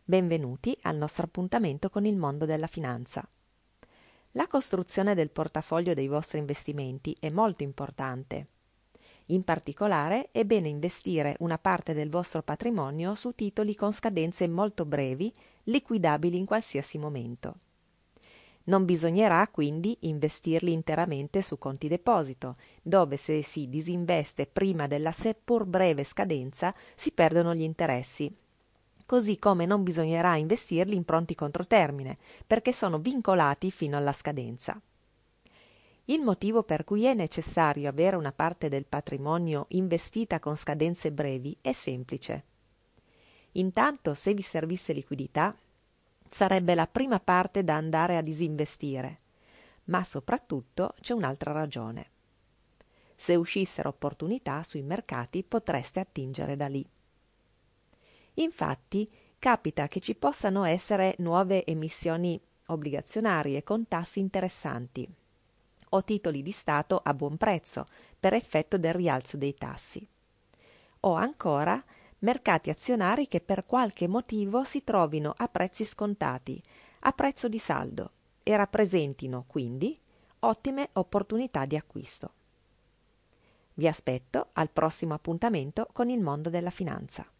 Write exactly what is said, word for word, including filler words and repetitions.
Benvenuti al nostro appuntamento con il mondo della finanza. La costruzione del portafoglio dei vostri investimenti è molto importante. In particolare è bene investire una parte del vostro patrimonio su titoli con scadenze molto brevi, liquidabili in qualsiasi momento. Non bisognerà quindi investirli interamente su conti deposito, dove se si disinveste prima della seppur breve scadenza si perdono gli interessi. Così come non bisognerà investirli in pronti controtermine, perché sono vincolati fino alla scadenza. Il motivo per cui è necessario avere una parte del patrimonio investita con scadenze brevi è semplice. Intanto, se vi servisse liquidità, sarebbe la prima parte da andare a disinvestire, ma soprattutto c'è un'altra ragione. Se uscissero opportunità sui mercati potreste attingere da lì. Infatti, capita che ci possano essere nuove emissioni obbligazionarie con tassi interessanti o titoli di Stato a buon prezzo per effetto del rialzo dei tassi. O ancora mercati azionari che per qualche motivo si trovino a prezzi scontati, a prezzo di saldo e rappresentino quindi ottime opportunità di acquisto. Vi aspetto al prossimo appuntamento con il mondo della finanza.